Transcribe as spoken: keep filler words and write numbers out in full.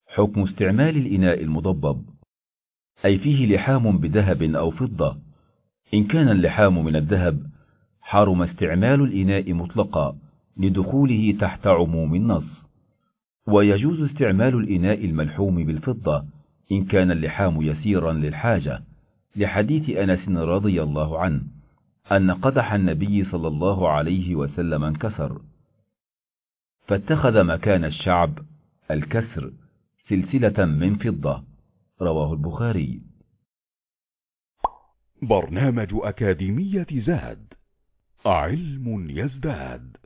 حكم استعمال الإناء المضبب، أي فيه لحام بذهب أو فضة. إن كان اللحام من الذهب حرم استعمال الإناء مطلقا لدخوله تحت عموم النص، ويجوز استعمال الإناء الملحوم بالفضة إن كان اللحام يسيرا للحاجة، لحديث أنس رضي الله عنه أن قدح النبي صلى الله عليه وسلم انكسر، فاتخذ مكان الشعب الكسر سلسلة من فضة. رواه البخاري. برنامج أكاديمية زاد، علم يزداد.